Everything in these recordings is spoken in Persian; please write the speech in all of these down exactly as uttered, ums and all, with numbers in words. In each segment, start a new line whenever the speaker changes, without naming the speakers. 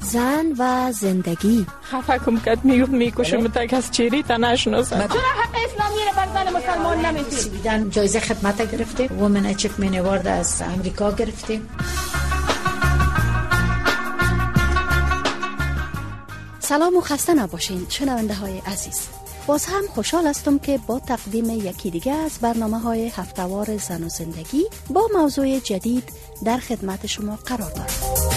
زن و زندگی.
خفه کم کد میگفت میکشم تا کس چیری تا نشناسم.
چرا حق اسلامی رو بر زن مسلمان نمیدید؟
بیدن جایزه خدمت گرفتیم، وومن اچیومنت اوارد از امریکا گرفتیم.
سلام و خسته نباشین شنونده های عزیز. باز هم خوشحال هستم که با تقدیم یکی دیگه از برنامه های هفتهوار زن و زندگی با موضوع جدید در خدمت شما قرار دارم.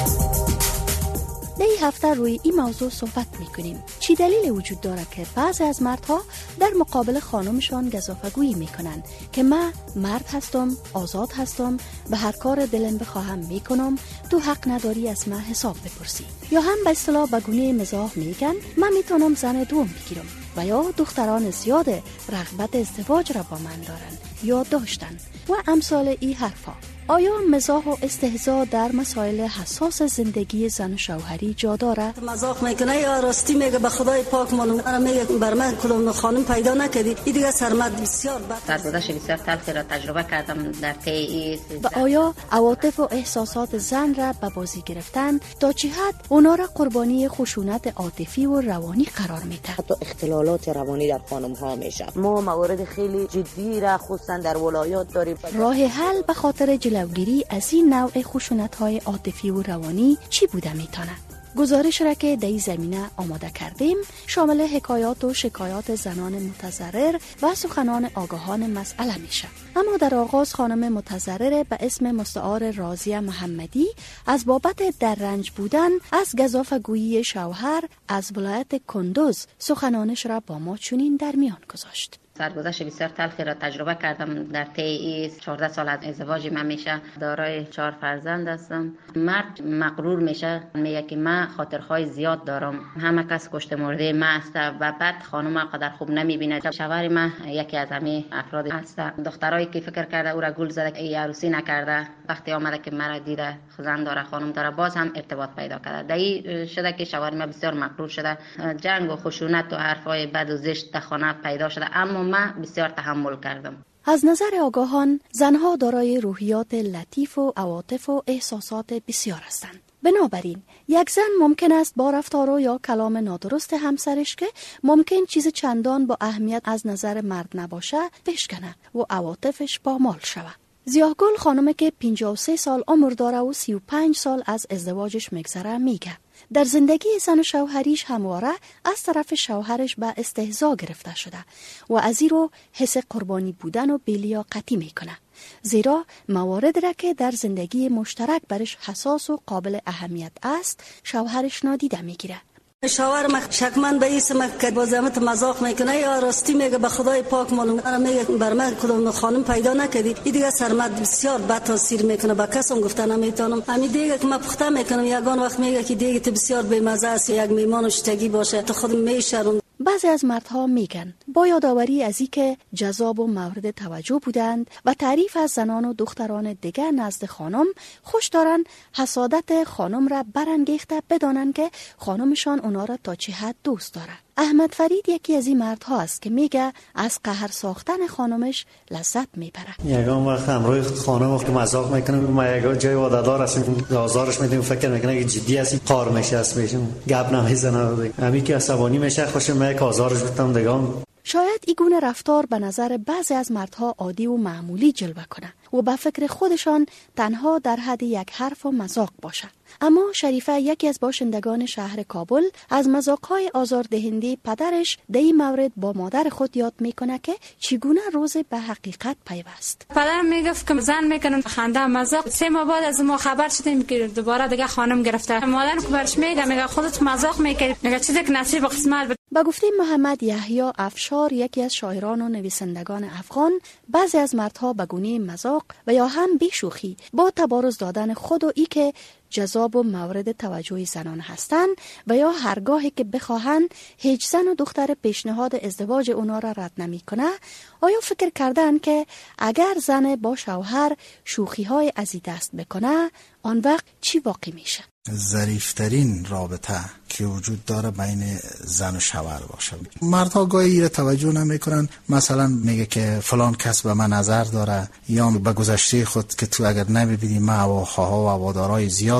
در این هفته روی این موضوع صحبت میکنیم. چی دلیل وجود داره که بعضی از مردها در مقابل خانمشان گزافه‌گویی میکنن که من مرد هستم، آزاد هستم، به هر کار دلم بخواهم میکنم، تو حق نداری از من حساب بپرسی. یا هم به اصطلاح به گونه مزاح میگن من میتونم زن دوم بگیرم. و یا دختران زیاد رغبت ازدواج را با من دارن یا داشتن و امثال این حرفا. آیا مزاح و استهزاء در مسائل حساس زندگی زن و شوهری جا داره؟
مزاح میکنه یا راستی میگه به خدای پاک معلوم انا میگه بر من کدوم خانم پیدا نکردی این دیگه سرمد بسیار بد.
سرگذشت بسیار تلخی را تجربه کردم در طی.
و آیا عواطف و احساسات زن را به بازی گرفتن تا چه حد اونا را قربانی خشونت عاطفی و روانی قرار میده؟
حتی اختلالات روانی در خانم ها میشه. ما موارد خیلی جدی را خصوصا در ولایات داریم.
راه حل به خاطر جلوگیری از این نوع خشونت‌های عاطفی و روانی چی بوده میتونه؟ گزارش را که در این زمینه آماده کردیم شامل حکایات و شکایات زنان متضرر و سخنان آگاهان مسئله میشه. اما در آغاز خانم متضرر به اسم مستعار راضیه محمدی از بابت در رنج بودن از گزافه‌گویی شوهر از ولایت کندوز سخنانش را با ما چنین در میان گذاشت.
سرگذشت بسیار تلخی را تجربه کردم در طی چهارده سال از ازدواج من میشه. دارای چهار فرزند هستم. مرد مغرور میشه، میگه که من خاطرهای زیاد دارم، همه کس کشته مرده من است و بعد خانم قدر خوب نمیبینه. شوهر من یکی از همه افراد است. دخترایی که فکر کرده او را گول زده ای عروسی نکرده، وقتی آمده که مرا دیده زن داره خانم داره باز هم ارتباط پیدا کرده. دایی شده که شوهر من بسیار مغرور شده، جنگ و خشونت و حرفای بد و زشت در خانه پیدا شده، اما من بسیار تحمل کردم.
از نظر آگاهان زنها دارای روحیات لطیف و عواطف و احساسات بسیار هستند. بنابراین یک زن ممکن است با رفتار یا کلام نادرست همسرش که ممکن چیز چندان با اهمیت از نظر مرد نباشه بشکنه و عواطفش پامال شود. زیاهگل خانم که پنجاه و سه سال عمر داره و سی و پنج سال از ازدواجش میگذره میگه در زندگی زن و شوهریش همواره از طرف شوهرش به استهزا گرفته شده و از این رو حس قربانی بودن و بی‌لیاقتی میکنه، زیرا موارد را که در زندگی مشترک برش حساس و قابل اهمیت است شوهرش نادیده میگیره.
شوهر ما شکمن به اسم که بازمت مزاح میکنه یا راستی میگه به خدای پاک معلوم انا میگه بر من کدوم خانم پیدا نکردی این دیگه سرمد بسیار بد تاثیر میکنه. با کسم گفتن نمیتونم همین دیگه که من پخته میکنم یگان وقت میگه که دیگه تو بسیار بی‌مزه است، یک میمان شتگی باشه تو خودم میشرم.
بعضی از مردها میگن با یادآوری از این که جذاب و مورد توجه بودند و تعریف از زنان و دختران دیگر نزد خانم خوش دارن حسادت خانم را برانگیخته بدانن که خانمشان اونا را تا چه حد دوست داره. احمد فرید یکی از این مردها است که میگه از قهر ساختن خانمش لذت میبره.
یگان وقت همراه خانم وقت مزاح میکنه ما یگان جای وادادار هستیم آزارش میدیم فکر میکنه که جدی هستی قار میشه است میشم گپ نمیزنه همین که عصبانی میشه خوشم میاد آزارش گفتم دیگه.
شاید این گونه رفتار به نظر بعضی از مردها عادی و معمولی جلوه کنه و به فکر خودشان تنها در حد یک حرف و مذاق باشه. اما شریفه یکی از باشندگان شهر کابل از مذاق‌های آزاردهنده پدرش در این مورد با مادر خود یاد میکنه که چگونه روز به حقیقت پیوست.
پدرم میگفت که زن میکنن خنده مذاق. سه ماه بعد از ما خبر شدیم که دوباره دیگه خانم گرفته. مادرم که برش میگه میگه خودت مذاق میکنی، میگه چیزی که نصیب قسمت بود.
با گفته محمد یحیی افشار یکی از شاعران و نویسندگان افغان بعضی از مردها به گونه مذاق و یا هم بیشوخی با تبارز دادن خود و ای که جذاب و مورد توجه زنان هستند و یا هرگاهی که بخواهند هیچ زن و دختر پیشنهاد ازدواج اونا را رد نمی کنه آیا فکر کردن که اگر زن با شوهر شوخی های از این دست بکنه آن وقت چی واقع میشه؟
ظریفترین رابطه که وجود داره بین زن و شوهر باشه. مردها گاهی توجه نمیکنن، مثلا میگه که فلان کس به من نظر داره یا به گذشته خود که تو اگر نمیبینی ما و خواها و هوادارهای زیاد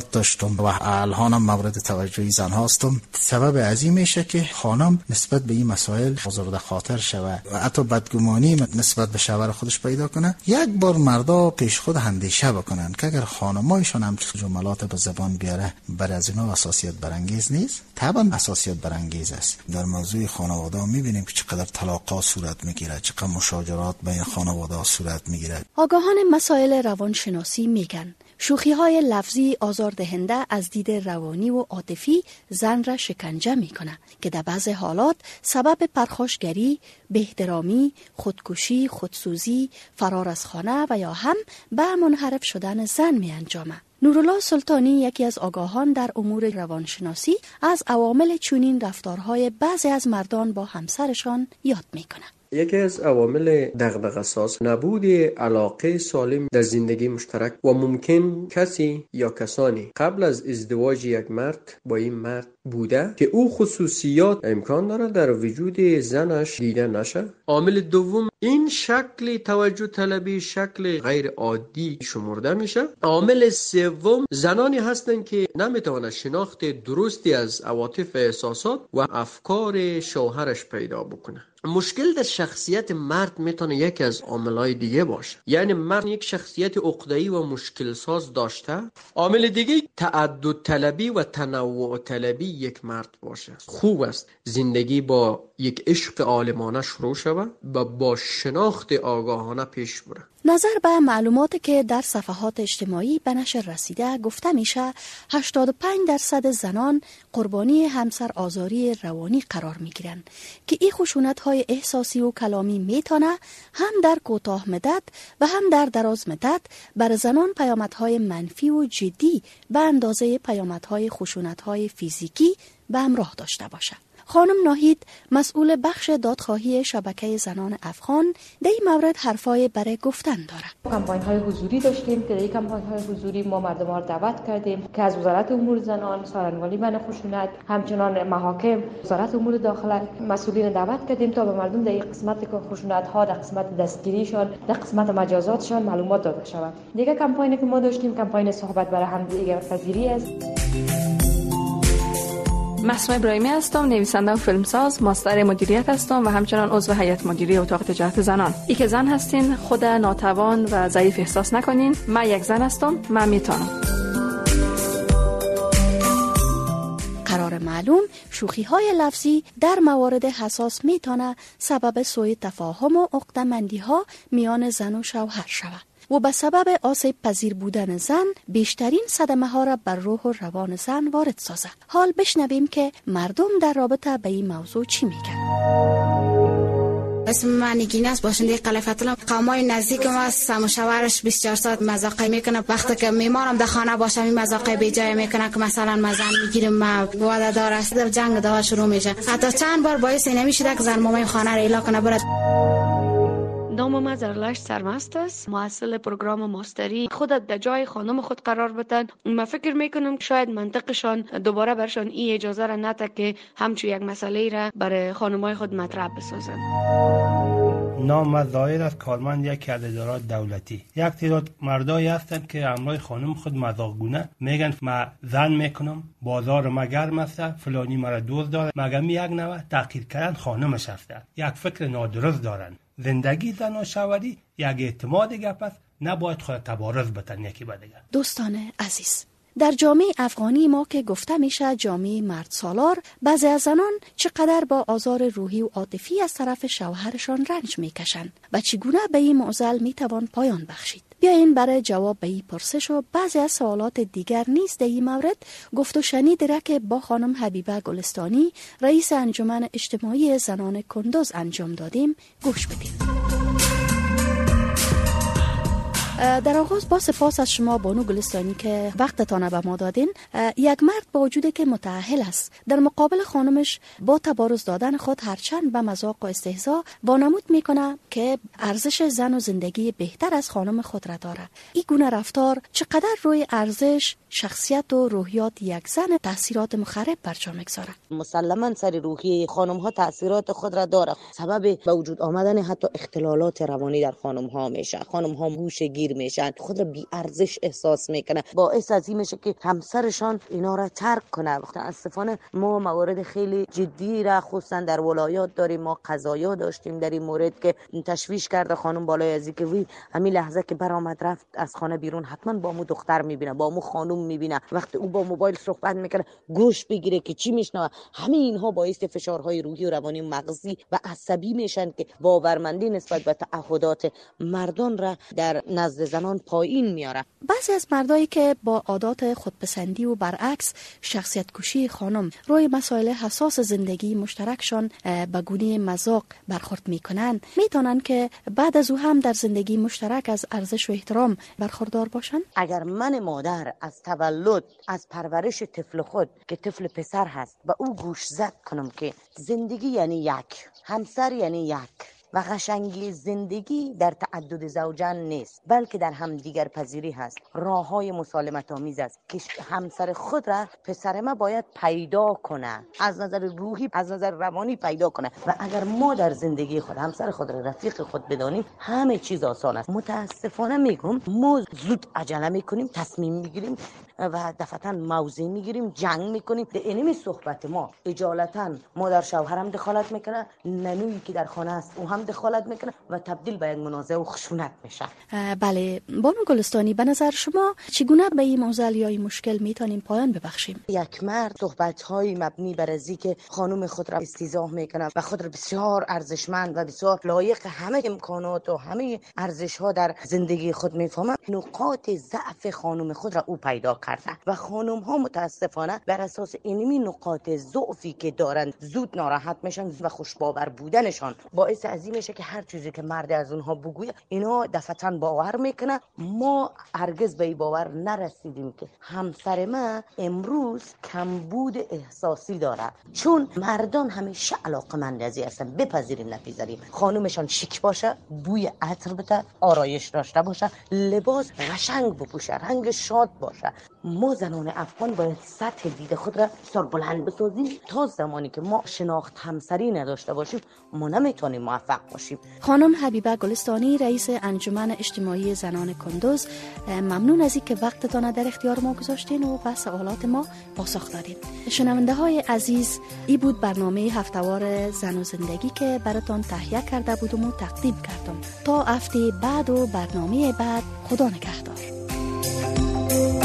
زیاد داشتم و الان هم مورد توجه زن هاستم. سبب از این میشه که خانم نسبت به این مسائل آزرده خاطر شوه و حتی بدگمانی نسبت به شوهر خودش پیدا کنه. یک بار مردا پیش خود اندیشه بکنن که اگر خانمایشان هم جملات به زبان بیاره بر از اینا اساسیت برانگیز نیست؟ طبعا اساسیت برانگیز است. در موضوع خانواده میبینیم که چقدر طلاقات صورت میگیره، چقدر مشاجرات بین خانواده صورت میگیره.
آگاهان مسائل روانشناسی میگن شوخی های لفظی آزاردهنده از دید روانی و عاطفی زن را شکنجه میکنه که در بعض حالات سبب پرخاشگری، بی‌احترامی، خودکشی، خودسوزی، فرار از خانه و یا هم به منحرف شدن زن می انجامه. نورالله سلطانی یکی از آگاهان در امور روانشناسی از عوامل چنین رفتارهای بعضی از مردان با همسرشان یاد میکنه.
یکی از عوامل دغدغه‌ساز نبود علاقه سالم در زندگی مشترک و ممکن کسی یا کسانی قبل از ازدواج یک مرد با این مرد بوده که او خصوصیات امکان داره در وجود زنش دیده نشه. عامل دوم این شکل توجه طلبی شکل غیر عادی شمرده میشه. عامل سوم زنانی هستند که نمیتونن شناخت درستی از عواطف و احساسات و افکار شوهرش پیدا بکنه. مشکل در شخصیت مرد میتونه یکی از عاملای دیگه باشه، یعنی مرد یک شخصیت عقده‌ای و مشکل ساز داشته. عامل دیگه تعدد طلبی و تنوع طلبی یک مرد باشه. خوب است زندگی با یک عشق عالمانه شروع شود و با شناخت آگاهانه پیش بره.
نظر به معلوماتی که در صفحات اجتماعی به نشر رسیده گفته میشه هشتاد و پنج درصد زنان قربانی همسر آزاری روانی قرار میگیرن که این خشونت‌های احساسی و کلامی میتونه هم در کوتاه مدت و هم در دراز مدت بر زنان پیامدهای منفی و جدی به اندازه پیامدهای خشونت‌های فیزیکی به همراه داشته باشه. خانم ناهید مسئول بخش دادخواهی شبکه زنان افغان در این مورد حرفای برای گفتن داره.
کمپاین های حضوری داشتیم که در این کمپاین های حضوری ما مردم ها رو دعوت کردیم که از وزارت امور زنان، سارنوالی من خشونت، همچنان محاکم، وزارت امور داخله مسئولین دعوت کردیم تا به مردم در این قسمت خشونت ها، در قسمت دستگیریشان، در قسمت مجازاتشان معلومات داده شود. دیگه کمپاینی که ما داشتیم کمپاین صحبت برای همدیگه پذیری است.
مسموع ابراهیمی هستم، نویسنده و فیلمساز، ماستر مدیریت هستم و همچنان عضو هیئت مدیره اتاق تجارت زنان. ای که زن هستین خود ناتوان و ضعیف احساس نکنین. من یک زن هستم، من میتونم.
قرار معلوم شوخی های لفظی در موارد حساس میتونه سبب سوء تفاهم و عقده‌مندی ها میان زن و شوهر شود و به سبب آسیب پذیر بودن زن بیشترین صدمه ها را بر روح و روان زن وارد سازه. حال بشنویم که مردم در رابطه به این موضوع چی میگن.
اسم من نگین است، باشنده قلعه فتلا. قومای نزدیک ما سم و شوهرش بیست و چهار ساعت مذاقه میکنه. وقتی که میمارم در خانه باشم این مذاقه بی جای میکنه که مثلا مزن میگیریم ما وعده دار است، در جنگ دوا شروع میشه. حتی چند بار باعث نمیشه که زن مامی خانه را ایلا کنه برد.
نام ما زرلش سرمست است، محصل پروگرام ماستری. خودت در جای خانم خود قرار بدن. من فکر میکنم شاید منطقشان دوباره برشان این اجازه را نده که همچون یک مسئله را برای خانمای خود مطرح بسازن.
نام ظاهر از کارمند یک ادارات دولتی. یک تعداد مردایی هستند که همراه خانم خود مذاقگونه میگن ما زن میکنم، بازار ما گرم است، فلانی مرا دوست داره. مگه می یک نوع تحقیر کردن خانمش است. یک فکر نادرست دارن. زندگی زن و شوهری یک اعتماد گپ است، نباید خود تبارز بتن یکی به دیگر.
دوستان عزیز، در جامعه افغانی ما که گفته میشه جامعه مرد سالار، بعضی از زنان چقدر با آزار روحی و عاطفی از طرف شوهرشان رنج میکشند و چگونه به این معضل میتوان پایان بخشید. بیاین برای جواب به این پرسش و بعضی از سوالات دیگر نیز در این مورد گفت و شنید را که با خانم حبیبه گلستانی رئیس انجمن اجتماعی زنان کندوز انجام دادیم گوش بدیم. در آغاز با سپاس از شما بانو گلستانی که وقتتان به ما دادین. یک مرد با وجودی که متأهل است در مقابل خانمش با تبارز دادن خود هرچند به مذاق و استهزا وانمود میکنه که ارزش زن و زندگی بهتر از خانم خود را داره. این گونه رفتار چقدر روی ارزش، شخصیت و روحیات یک زن تاثیرات مخرب بر جا میگذاره؟
مسلماً سر روحیه خانم ها تاثیرات خود را داره. سبب به وجود آمدن حتی اختلالات روانی در خانم ها میشه. خانم ها هوش گیر اسیر میشن، خود را بی ارزش احساس میکنه، باعث از این میشه که همسرشان اینا را ترک کنه. متاسفانه ما موارد خیلی جدی را خصوصا در ولایات داریم. ما قضایا داشتیم در این مورد که تشویش کرده خانم بالای از که وی همین لحظه که برآمد رفت از خانه بیرون حتما با مو دختر میبینه، با مو خانم میبینه، وقتی او با موبایل صحبت میکنه گوش بگیره که چی میشنوه. همه اینها باعث فشارهای روحی و روانی و مغزی و عصبی میشن که باورمندی نسبت به تعهدات مردان را در نزد زنان پایین میاره.
بعضی از مردایی که با عادات خودپسندی و برعکس شخصیت کشی خانم روی مسائل حساس زندگی مشترکشان به گونه مذاق برخورد میکنن، میتونن که بعد از او هم در زندگی مشترک از ارزش و احترام برخوردار باشن؟
اگر من مادر از تولد از پرورش طفل خود که طفل پسر هست و او گوش زد کنم که زندگی یعنی یک، همسر یعنی یک و قشنگی زندگی در تعدد زوجان نیست، بلکه در همدیگر پذیری هست. راه های مسالمت آمیز است که همسر خود را پسر ما باید پیدا کنه، از نظر روحی از نظر روانی پیدا کنه. و اگر ما در زندگی خود همسر خود را رفیق خود بدانیم همه چیز آسان است. متاسفانه میگم ما زود عجله میکنیم، تصمیم میگیریم و دفعتا موضع میگیریم، جنگ میکنیم. در اینمی صحبت ما اجالتا مادر شوهرم دخالت میکنه، ننویی که در خانه است او هم دخالت میکنه و تبدیل به یک منازعه و خشونت میشه.
بله بانو گلستانی، به نظر شما چگونه به این موضوع یا این مشکل میتونیم پایان ببخشیم؟
یک مرد صحبت‌های مبنی بر از که خانم خود را استیضاح میکنه و خود را بسیار ارزشمند و بسیار لایق همه امکانات و همه ارزش‌ها در زندگی خود میفهمه، نقاط ضعف خانم خود را او پیدا کرده و خانم ها متاسفانه بر اساس اینمی نقاط ضعفی که دارن زود ناراحت میشن و خوشباور بودنشان باعث از این میشه که هر چیزی که مرد از اونها بگوید اینا دفعتاً باور میکنه. ما هرگز به این باور نرسیدیم که همسر ما امروز کمبود احساسی داره، چون مردان همیشه علاقمند ازی هستن، بپذیریم نپذیریم. خانومشان شیک باشه، بوی عطر بده، آرایش داشته باشه، لباس قشنگ بپوشه، رنگ شاد باشه. ما زنان افغان باید سطح دید خود را بسیار بلند بسازیم. تا زمانی که ما شناخت همسری نداشته باشیم ما نمیتونیم موفق باشیم.
خانم حبیبه گلستانی، رئیس انجمن اجتماعی زنان کندوز، ممنون از اینکه وقتتان در اختیار ما گذاشتین و به سوالات ما پاسخ دادین. شنونده های عزیز، این بود برنامه هفتهوار زن و زندگی که براتون تهیه کرده بودم و تقدیم کردم. تا هفته بعد و برنامه بعد، خدا نگهدار.